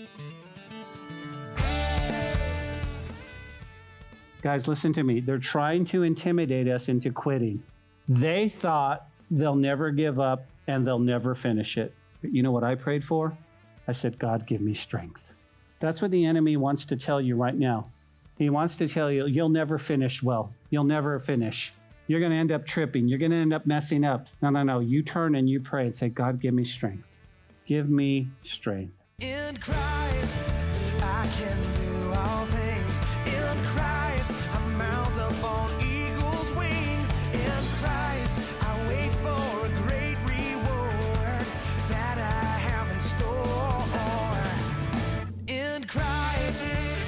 Guys, listen to me. They're trying to intimidate us into quitting. They thought they'll never give up and they'll never finish it. But you know what I prayed for? I said, God, give me strength. That's what the enemy wants to tell you right now. He wants to tell you, you'll never finish well. You'll never finish. You're going to end up tripping. You're going to end up messing up. No. You turn and you pray and say, God, give me strength. Give me strength. In Christ, I can do all things. In Christ, I mount up on eagle's wings. In Christ, I wait for a great reward that I have in store. In Christ.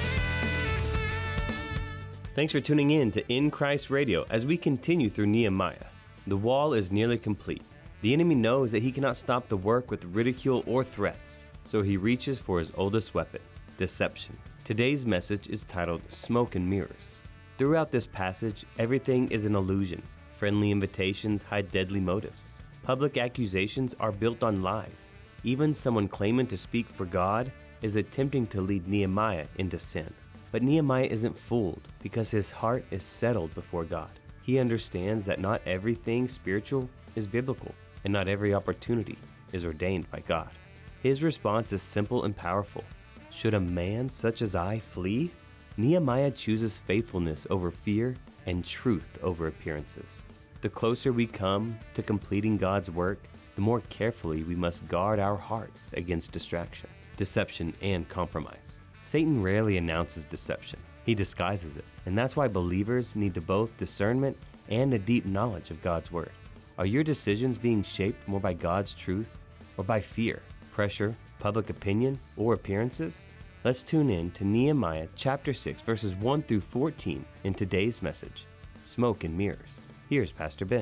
Thanks for tuning in to In Christ Radio as we continue through Nehemiah. The wall is nearly complete. The enemy knows that he cannot stop the work with ridicule or threats, so he reaches for his oldest weapon, deception. Today's message is titled Smoke and Mirrors. Throughout this passage, everything is an illusion. Friendly invitations hide deadly motives. Public accusations are built on lies. Even someone claiming to speak for God is attempting to lead Nehemiah into sin. But Nehemiah isn't fooled because his heart is settled before God. He understands that not everything spiritual is biblical, and not every opportunity is ordained by God. His response is simple and powerful. Should a man such as I flee? Nehemiah chooses faithfulness over fear and truth over appearances. The closer we come to completing God's work, the more carefully we must guard our hearts against distraction, deception, and compromise. Satan rarely announces deception. He disguises it, and that's why believers need to both discernment and a deep knowledge of God's Word. Are your decisions being shaped more by God's truth or by fear, pressure, public opinion, or appearances? Let's tune in to Nehemiah chapter 6, verses 1 through 14 in today's message, Smoke and Mirrors. Here's Pastor Ben.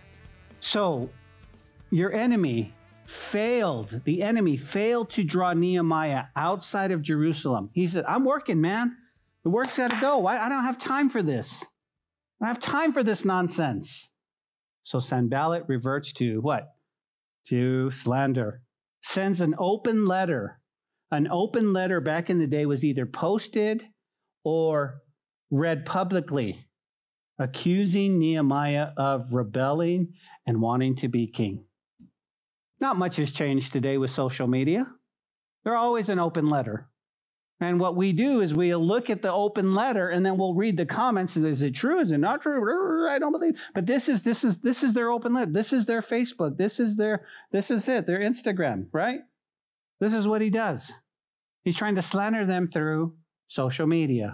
So, your enemy failed to draw Nehemiah outside of Jerusalem. He said, I'm working, man. The work's got to go. I don't have time for this. I don't have time for this nonsense. So Sanballat reverts to what? To slander. Sends an open letter. An open letter back in the day was either posted or read publicly, accusing Nehemiah of rebelling and wanting to be king. Not much has changed today with social media. There's always an open letter. And what we do is we look at the open letter and then we'll read the comments. Is it true? Is it not true? I don't believe. But this is their open letter. This is their Facebook. This is it, their Instagram, right? This is what he does. He's trying to slander them through social media.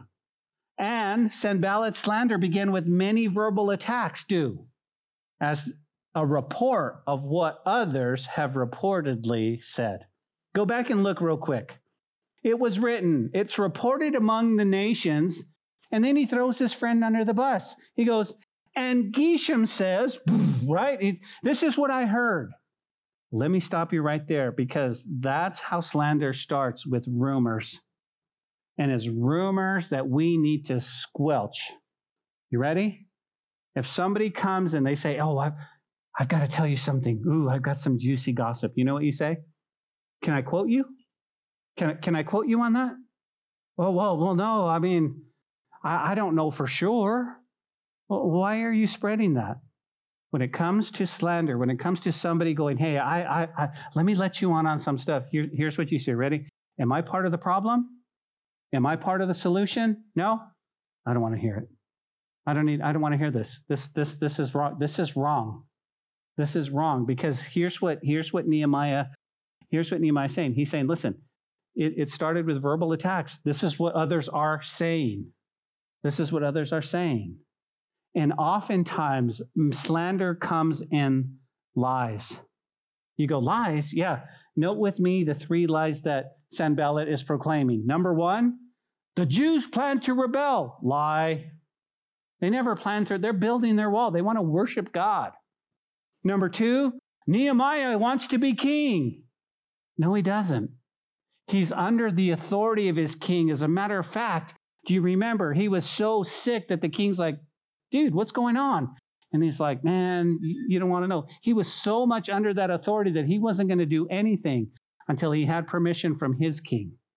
And Sanballat's slander began with many verbal attacks due as a report of what others have reportedly said. Go back and look real quick. It was written, it's reported among the nations, and then he throws his friend under the bus. He goes, and Geshem says, right? This is what I heard. Let me stop you right there, because that's how slander starts, with rumors. And it's rumors that we need to squelch. You ready? If somebody comes and they say, oh, I've got to tell you something. Ooh, I've got some juicy gossip. You know what you say? Can I quote you? Can I quote you on that? Oh, well, no. I mean, I don't know for sure. Well, why are you spreading that? When it comes to slander, when it comes to somebody going, hey, I let me let you on some stuff. Here's what you say. Ready? Am I part of the problem? Am I part of the solution? No, I don't want to hear it. I don't want to hear this. This is wrong. This is wrong. This is wrong, because here's what Nehemiah is saying. He's saying, listen, it started with verbal attacks. This is what others are saying. This is what others are saying. And oftentimes, slander comes in lies. You go, lies? Yeah. Note with me the 3 lies that Sanballat is proclaiming. Number 1, the Jews plan to rebel. Lie. They never plan to. They're building their wall. They want to worship God. Number 2, Nehemiah wants to be king. No, he doesn't. He's under the authority of his king. As a matter of fact, do you remember? He was so sick that the king's like, dude, what's going on? And he's like, man, you don't want to know. He was so much under that authority that he wasn't going to do anything until he had permission from his king.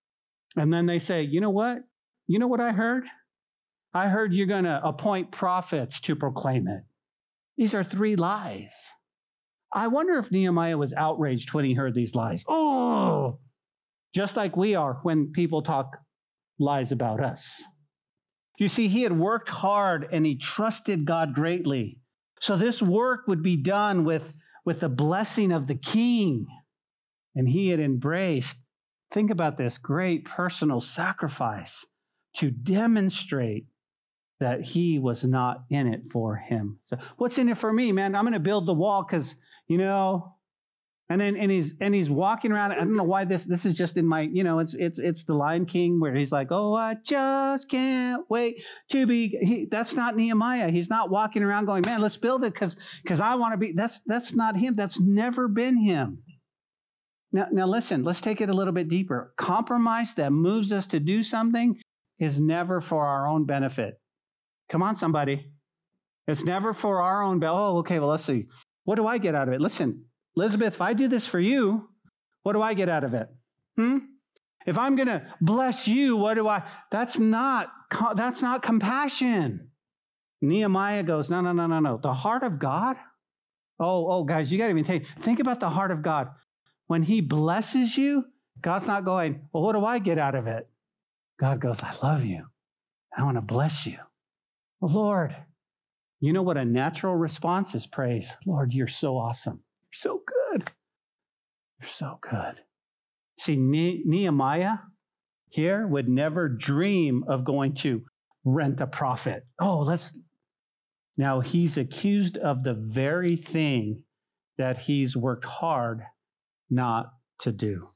And then they say, you know what? You know what I heard? I heard you're going to appoint prophets to proclaim it. These are 3 lies. I wonder if Nehemiah was outraged when he heard these lies. Oh, just like we are when people talk lies about us. You see, he had worked hard and he trusted God greatly. So this work would be done with the blessing of the king. And he had embraced, think about this, great personal sacrifice to demonstrate that he was not in it for him. So what's in it for me, man? I'm going to build the wall because, and then he's walking around. I don't know why this is just in my, it's the Lion King where he's like, oh, I just can't wait to be. That's not Nehemiah. He's not walking around going, man, let's build it because I want to be. That's not him. That's never been him. Now listen, let's take it a little bit deeper. Compromise that moves us to do something is never for our own benefit. Come on, somebody. It's never for our own benefit. Oh, okay, well, let's see. What do I get out of it? Listen, Elizabeth, if I do this for you, what do I get out of it? If I'm going to bless you, what do I? That's not compassion. Nehemiah goes, no. The heart of God? Oh, guys, you got to even think about the heart of God. When he blesses you, God's not going, well, what do I get out of it? God goes, I love you. I want to bless you. Well, Lord, you know what a natural response is? Praise. Lord, you're so awesome. You're so good. You're so good. See, Nehemiah here would never dream of going to rent a prophet. Now he's accused of the very thing that he's worked hard not to do.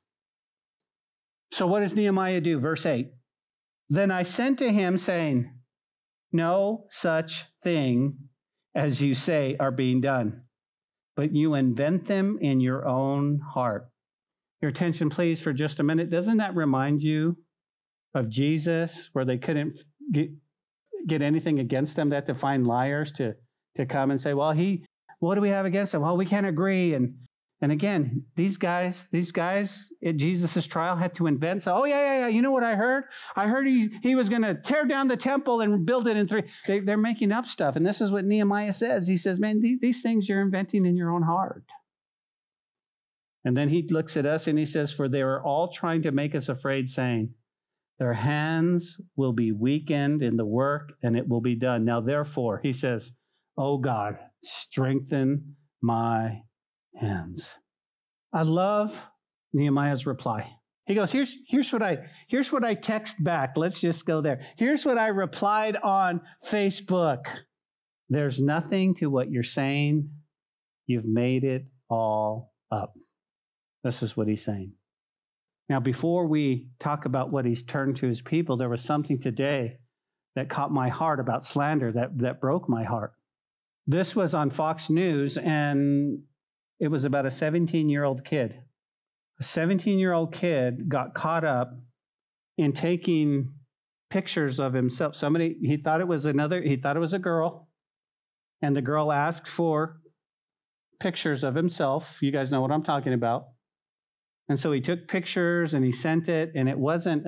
So what does Nehemiah do? Verse 8. Then I sent to him saying, no such thing as you say are being done, but you invent them in your own heart. Your attention, please, for just a minute. Doesn't that remind you of Jesus, where they couldn't get anything against him? They had to find liars to come and say, well, what do we have against him? Well, we can't agree. And again, these guys at Jesus' trial had to invent. So, yeah. You know what I heard? I heard he was going to tear down the temple and build it in 3. They're making up stuff. And this is what Nehemiah says. He says, man, these things you're inventing in your own heart. And then he looks at us and he says, for they are all trying to make us afraid, saying, their hands will be weakened in the work and it will be done. Now, therefore, he says, oh God, strengthen my hands. I love Nehemiah's reply. He goes, here's what I text back. Let's just go there. Here's what I replied on Facebook. There's nothing to what you're saying. You've made it all up. This is what he's saying. Now, before we talk about what he's turned to his people, there was something today that caught my heart about slander, that broke my heart. This was on Fox News, and it was about a 17-year-old kid. A 17-year-old kid got caught up in taking pictures of himself. He thought it was a girl, and the girl asked for pictures of himself. You guys know what I'm talking about. And so he took pictures and he sent it, and it wasn't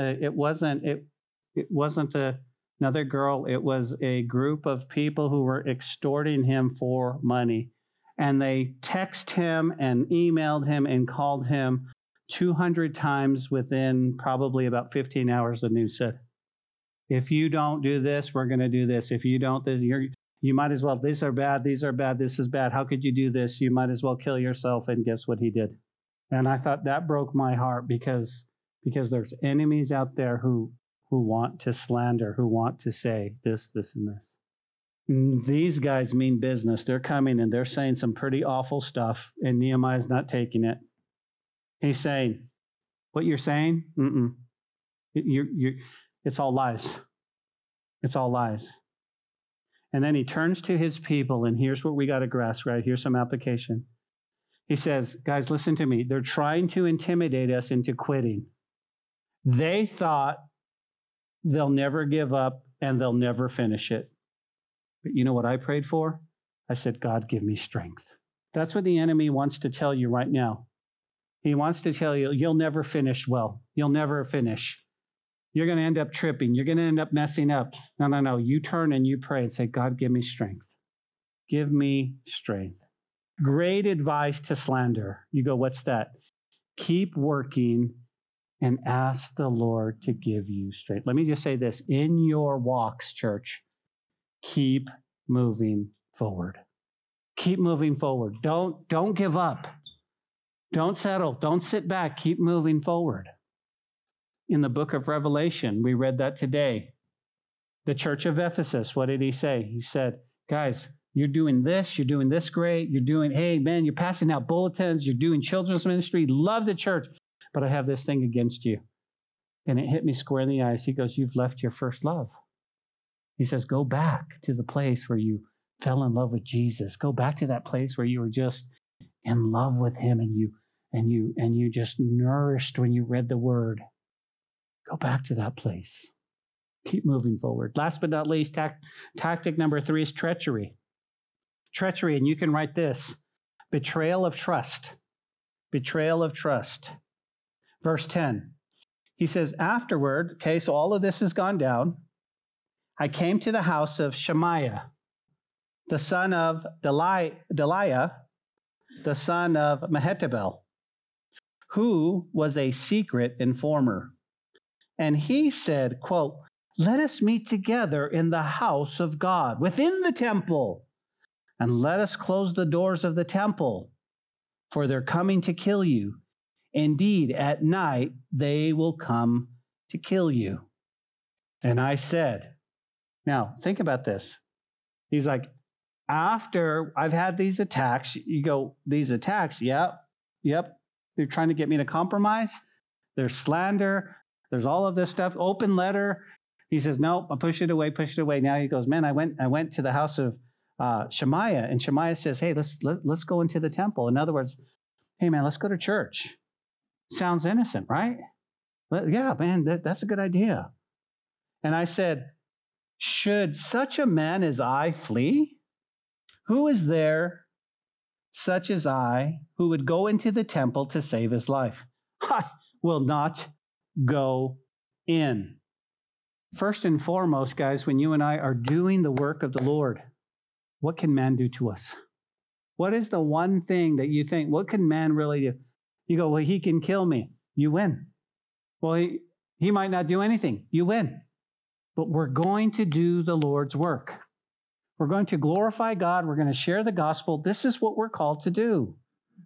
another girl. It was a group of people who were extorting him for money. And they text him and emailed him and called him 200 times within probably about 15 hours, the news said. If you don't do this, we're going to do this. If you don't, you might as well, these are bad, this is bad. How could you do this? You might as well kill yourself. And guess what he did? And I thought that broke my heart because there's enemies out there who want to slander, who want to say this, and this. These guys mean business. They're coming and they're saying some pretty awful stuff, and Nehemiah's not taking it. He's saying, what you're saying? It's all lies. It's all lies. And then he turns to his people, and here's what we got to grasp, right? Here's some application. He says, guys, listen to me. They're trying to intimidate us into quitting. They thought they'll never give up and they'll never finish it. But you know what I prayed for? I said, God, give me strength. That's what the enemy wants to tell you right now. He wants to tell you, you'll never finish well. You'll never finish. You're going to end up tripping. You're going to end up messing up. No. You turn and you pray and say, God, give me strength. Give me strength. Great advice to slander. You go, what's that? Keep working and ask the Lord to give you strength. Let me just say this. In your walks, church, keep moving forward. Keep moving forward. Don't give up. Don't settle. Don't sit back. Keep moving forward. In the book of Revelation, we read that today. The church of Ephesus, what did he say? He said, guys, you're doing this great. Hey, man, you're passing out bulletins. You're doing children's ministry. Love the church. But I have this thing against you. And it hit me square in the eyes. He goes, you've left your first love. He says, go back to the place where you fell in love with Jesus. Go back to that place where you were just in love with him and you just nourished when you read the word. Go back to that place. Keep moving forward. Last but not least, tactic number 3 is treachery. Treachery, and you can write this: betrayal of trust. Betrayal of trust. Verse 10, he says, afterward, okay, so all of this has gone down. I came to the house of Shemaiah, the son of Deliah, the son of Mehetabel, who was a secret informer. And he said, quote, let us meet together in the house of God, within the temple, and let us close the doors of the temple, for they're coming to kill you. Indeed, at night they will come to kill you. And I said, now think about this. He's like, after I've had these attacks, you go, these attacks, yep. They're trying to get me to compromise. There's slander. There's all of this stuff, open letter. He says, nope, I'll push it away. Now he goes, man, I went to the house of Shemaiah, and Shemaiah says, hey, let's go into the temple. In other words, hey, man, let's go to church. Sounds innocent, right? Yeah, man, that's a good idea. And I said, should such a man as I flee? Who is there such as I who would go into the temple to save his life? I will not go in. First and foremost, guys, when you and I are doing the work of the Lord, what can man do to us? What is the one thing that you think, what can man really do? You go, well, he can kill me. You win. Well, he might not do anything. You win. But we're going to do the Lord's work. We're going to glorify God. We're going to share the gospel. This is what we're called to do.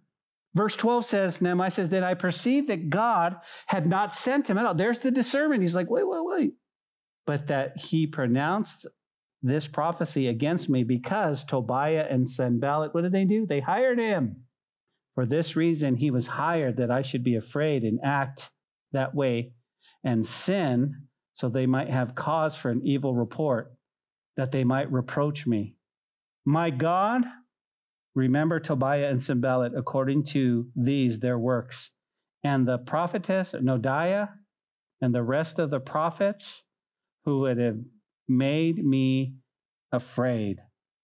Verse 12 says, Nehemiah says, that I perceived that God had not sent him out. There's the discernment. He's like, wait. But that he pronounced this prophecy against me because Tobiah and Sanballat, what did they do? They hired him. For this reason, he was hired, that I should be afraid and act that way and sin, so they might have cause for an evil report, that they might reproach me. My God, remember Tobiah and Sanballat according to these, their works, and the prophetess Noadiah and the rest of the prophets who would have made me afraid.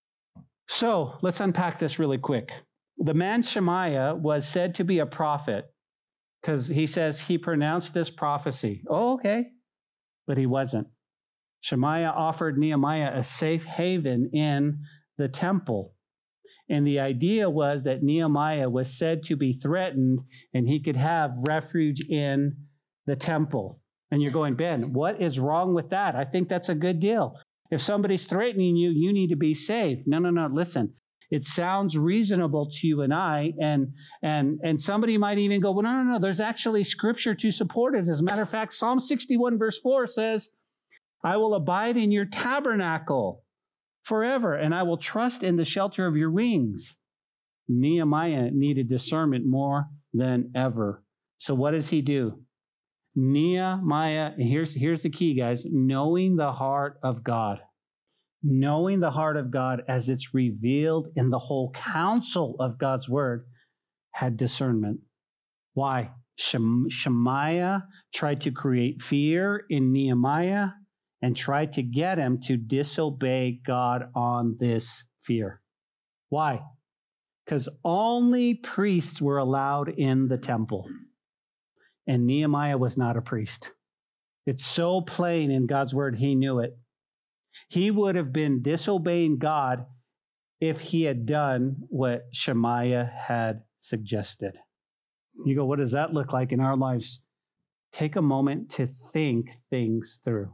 So let's unpack this really quick. The man Shemaiah was said to be a prophet because he says he pronounced this prophecy. Oh, okay. But he wasn't. Shemaiah offered Nehemiah a safe haven in the temple. And the idea was that Nehemiah was said to be threatened and he could have refuge in the temple. And you're going, Ben, what is wrong with that? I think that's a good deal. If somebody's threatening you, you need to be safe. No, listen. It sounds reasonable to you and I, and somebody might even go, well, no, there's actually scripture to support it. As a matter of fact, Psalm 61 verse 4 says, I will abide in your tabernacle forever, and I will trust in the shelter of your wings. Nehemiah needed discernment more than ever. So what does he do? Nehemiah, and here's the key, guys, knowing the heart of God. Knowing the heart of God as it's revealed in the whole counsel of God's word, had discernment. Why? Shemaiah tried to create fear in Nehemiah and tried to get him to disobey God on this fear. Why? Because only priests were allowed in the temple. And Nehemiah was not a priest. It's so plain in God's word, he knew it. He would have been disobeying God if he had done what Shemaiah had suggested. You go, what does that look like in our lives? Take a moment to think things through.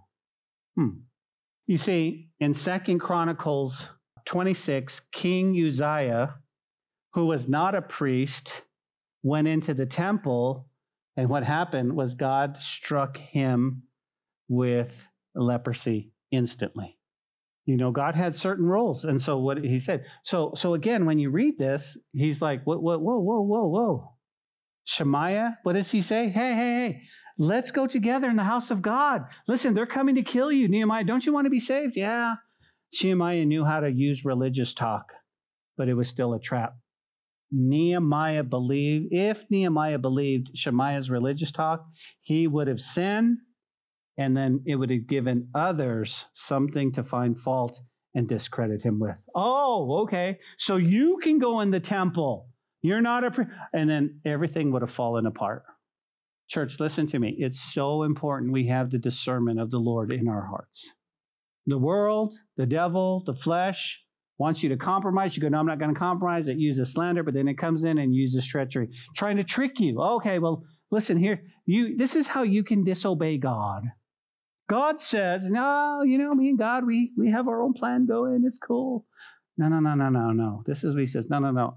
You see, in 2 Chronicles 26, King Uzziah, who was not a priest, went into the temple, and what happened was God struck him with leprosy instantly. You know, God had certain rules. And so what he said, so again, when you read this, he's like, whoa. Shemaiah, what does he say? Hey, let's go together in the house of God. Listen, they're coming to kill you. Nehemiah, don't you want to be saved? Yeah. Shemaiah knew how to use religious talk, but it was still a trap. If Nehemiah believed Shemaiah's religious talk, he would have sinned, and then it would have given others something to find fault and discredit him with. Oh, okay. So you can go in the temple. You're not and then everything would have fallen apart. Church, listen to me. It's so important we have the discernment of the Lord in our hearts. The world, the devil, the flesh wants you to compromise. You go, no, I'm not going to compromise. It uses slander, but then it comes in and uses treachery, trying to trick you. Okay, well, listen here. This is how you can disobey God. God says, no, me and God, we have our own plan going. It's cool. No. This is what he says. No.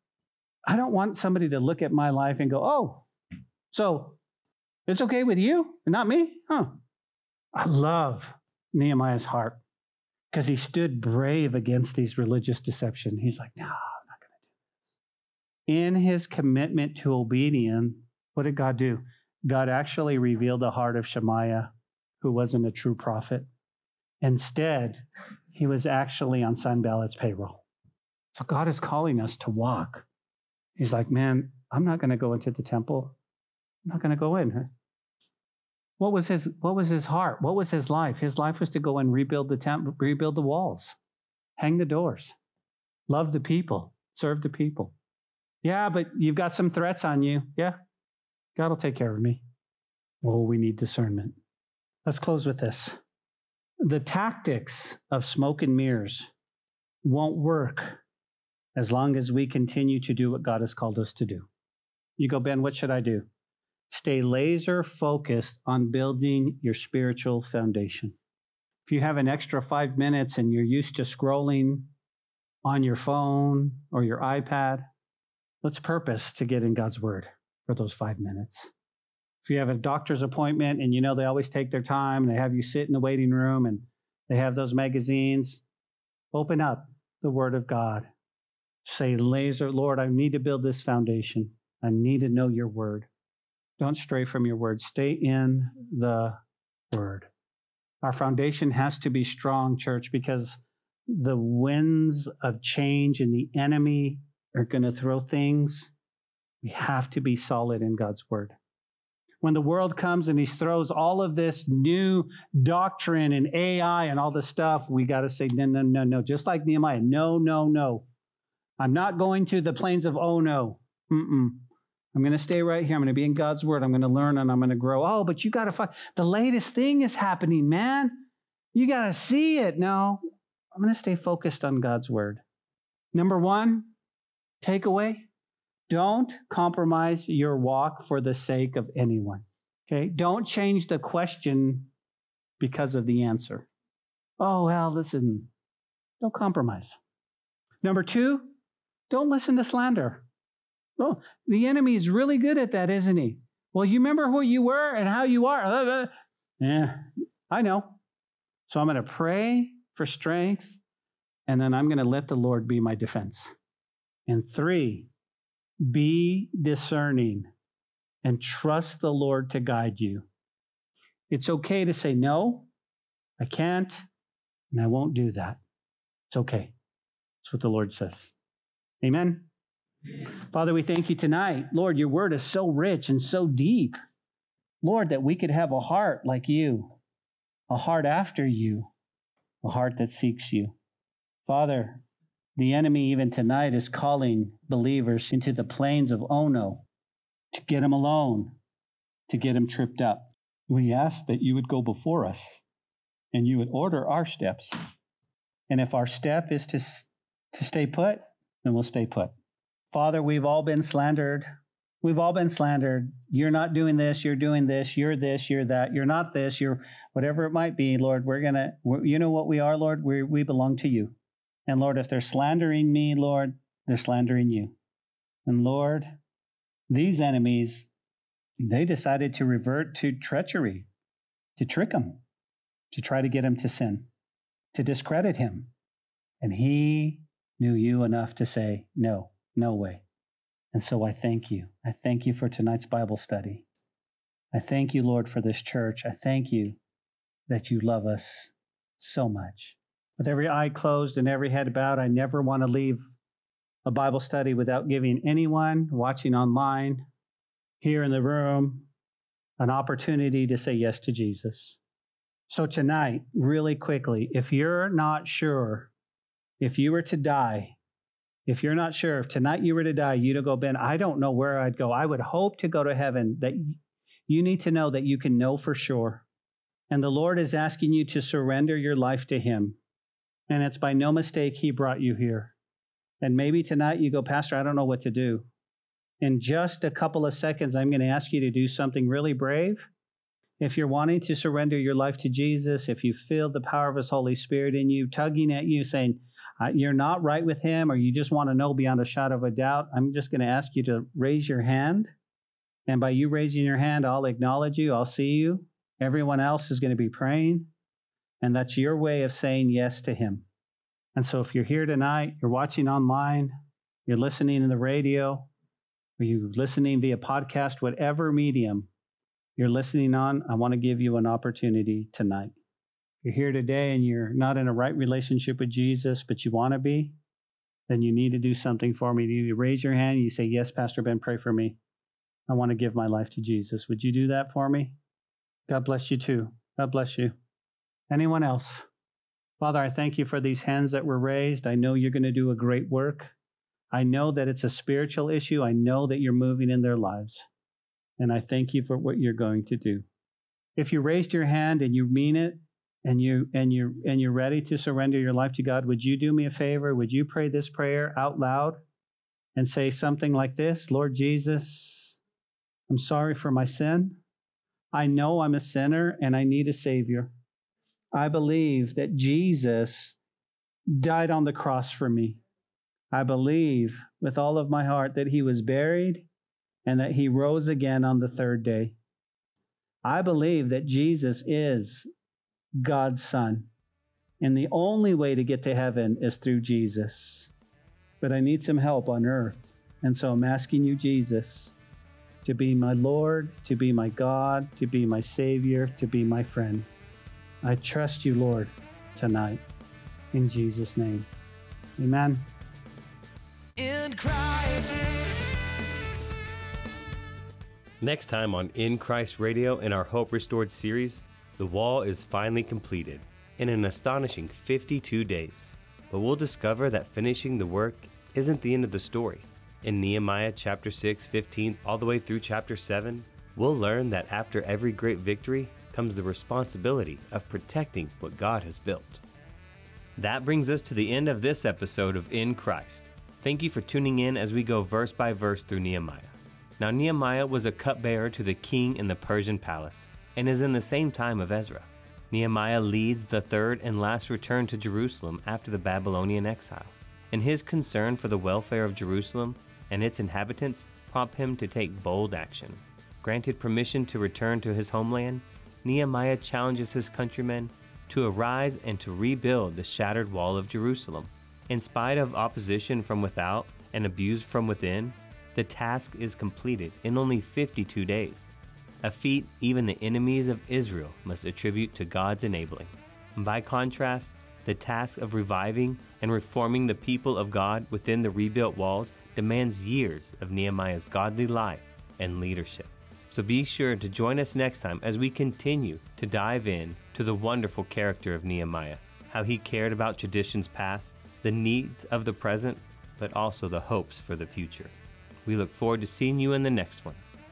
I don't want somebody to look at my life and go, oh, so it's okay with you and not me? Huh. I love Nehemiah's heart because he stood brave against these religious deception. He's like, no, I'm not going to do this. In his commitment to obedience, what did God do? God actually revealed the heart of Shemaiah, who wasn't a true prophet. Instead, he was actually on Sanballat's payroll. So God is calling us to walk. He's like, man, I'm not going to go into the temple. I'm not going to go in. What was his heart? What was his life? His life was to go and rebuild the temple, rebuild the walls, hang the doors, love the people, serve the people. Yeah, but you've got some threats on you. Yeah, God will take care of me. Oh, we need discernment. Let's close with this. The tactics of smoke and mirrors won't work as long as we continue to do what God has called us to do. You go, Ben, what should I do? Stay laser focused on building your spiritual foundation. If you have an extra 5 minutes and you're used to scrolling on your phone or your iPad, let's purpose to get in God's word for those 5 minutes. If you have a doctor's appointment and they always take their time, and they have you sit in the waiting room and they have those magazines, open up the word of God. Say, Lord, I need to build this foundation. I need to know your word. Don't stray from your word. Stay in the word. Our foundation has to be strong, church, because the winds of change and the enemy are going to throw things. We have to be solid in God's word. When the world comes and he throws all of this new doctrine and AI and all this stuff, we got to say, no. Just like Nehemiah, no. I'm not going to the plains of oh no. I'm going to stay right here. I'm going to be in God's word. I'm going to learn and I'm going to grow. Oh, but you got to find the latest thing is happening, man. You got to see it. No, I'm going to stay focused on God's word. Number 1, takeaway. Don't compromise your walk for the sake of anyone. Okay? Don't change the question because of the answer. Oh, well, listen, don't compromise. Number 2, don't listen to slander. Oh, the enemy is really good at that, isn't he? Well, you remember who you were and how you are. Yeah, I know. So I'm going to pray for strength, and then I'm going to let the Lord be my defense. And 3, be discerning and trust the Lord to guide you. It's okay to say, no, I can't, and I won't do that. It's okay. That's what the Lord says. Amen. Father, we thank you tonight. Lord, your word is so rich and so deep. Lord, that we could have a heart like you, a heart after you, a heart that seeks you. Father, the enemy even tonight is calling believers into the plains of Ono to get them alone, to get them tripped up. We ask that you would go before us and you would order our steps. And if our step is to stay put, then we'll stay put. Father, we've all been slandered. We've all been slandered. You're not doing this. You're doing this. You're this. You're that. You're not this. You're whatever it might be, Lord. You know what we are, Lord? We belong to you. And Lord, if they're slandering me, Lord, they're slandering you. And Lord, these enemies, they decided to revert to treachery, to trick him, to try to get him to sin, to discredit him. And he knew you enough to say, no, no way. And so I thank you. I thank you for tonight's Bible study. I thank you, Lord, for this church. I thank you that you love us so much. With every eye closed and every head bowed, I never want to leave a Bible study without giving anyone watching online, here in the room, an opportunity to say yes to Jesus. So tonight, really quickly, if you're not sure, if you were to die, if you're not sure, if tonight you were to die, you to go, Ben, I don't know where I'd go. I would hope to go to heaven. That you need to know that you can know for sure. And the Lord is asking you to surrender your life to him. And it's by no mistake he brought you here. And maybe tonight you go, Pastor, I don't know what to do. In just a couple of seconds, I'm going to ask you to do something really brave. If you're wanting to surrender your life to Jesus, if you feel the power of his Holy Spirit in you, tugging at you, saying you're not right with him, or you just want to know beyond a shadow of a doubt, I'm just going to ask you to raise your hand. And by you raising your hand, I'll acknowledge you. I'll see you. Everyone else is going to be praying. And that's your way of saying yes to him. And so if you're here tonight, you're watching online, you're listening in the radio, or you're listening via podcast, whatever medium you're listening on, I want to give you an opportunity tonight. If you're here today and you're not in a right relationship with Jesus, but you want to be, then you need to do something for me. You raise your hand and you say, yes, Pastor Ben, pray for me. I want to give my life to Jesus. Would you do that for me? God bless you too. God bless you. Anyone else? Father, I thank you for these hands that were raised. I know you're going to do a great work. I know that it's a spiritual issue. I know that you're moving in their lives. And I thank you for what you're going to do. If you raised your hand and you mean it, and you're ready to surrender your life to God, would you do me a favor? Would you pray this prayer out loud and say something like this? Lord Jesus, I'm sorry for my sin. I know I'm a sinner and I need a Savior. I believe that Jesus died on the cross for me. I believe with all of my heart that he was buried and that he rose again on the third day. I believe that Jesus is God's Son, and the only way to get to heaven is through Jesus. But I need some help on earth, and so I'm asking you, Jesus, to be my Lord, to be my God, to be my Savior, to be my friend. I trust you, Lord, tonight. In Jesus' name, amen. In Christ. Next time on In Christ Radio in our Hope Restored series, the wall is finally completed in an astonishing 52 days. But we'll discover that finishing the work isn't the end of the story. In Nehemiah chapter 6, 15, all the way through chapter 7, we'll learn that after every great victory comes the responsibility of protecting what God has built. That brings us to the end of this episode of In Christ. Thank you for tuning in as we go verse by verse through Nehemiah. Now Nehemiah was a cupbearer to the king in the Persian palace and is in the same time of Ezra. Nehemiah leads the third and last return to Jerusalem after the Babylonian exile, and his concern for the welfare of Jerusalem and its inhabitants prompt him to take bold action. Granted permission to return to his homeland, Nehemiah challenges his countrymen to arise and to rebuild the shattered wall of Jerusalem. In spite of opposition from without and abuse from within, the task is completed in only 52 days, a feat even the enemies of Israel must attribute to God's enabling. By contrast, the task of reviving and reforming the people of God within the rebuilt walls demands years of Nehemiah's godly life and leadership. So be sure to join us next time as we continue to dive in to the wonderful character of Nehemiah, how he cared about traditions past, the needs of the present, but also the hopes for the future. We look forward to seeing you in the next one.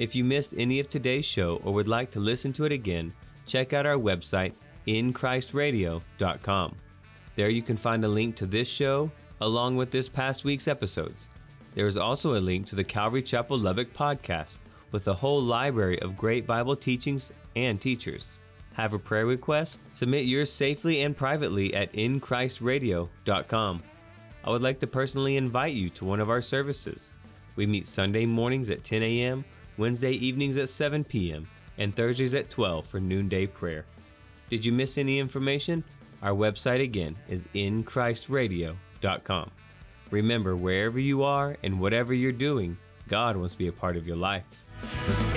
If you missed any of today's show or would like to listen to it again, check out our website, inchristradio.com. There you can find a link to this show, along with this past week's episodes. There is also a link to the Calvary Chapel Lubbock podcast, with a whole library of great Bible teachings and teachers. Have a prayer request? Submit yours safely and privately at inchristradio.com. I would like to personally invite you to one of our services. We meet Sunday mornings at 10 a.m., Wednesday evenings at 7 p.m., and Thursdays at 12 for noonday prayer. Did you miss any information? Our website again is inchristradio.com. Remember, wherever you are and whatever you're doing, God wants to be a part of your life.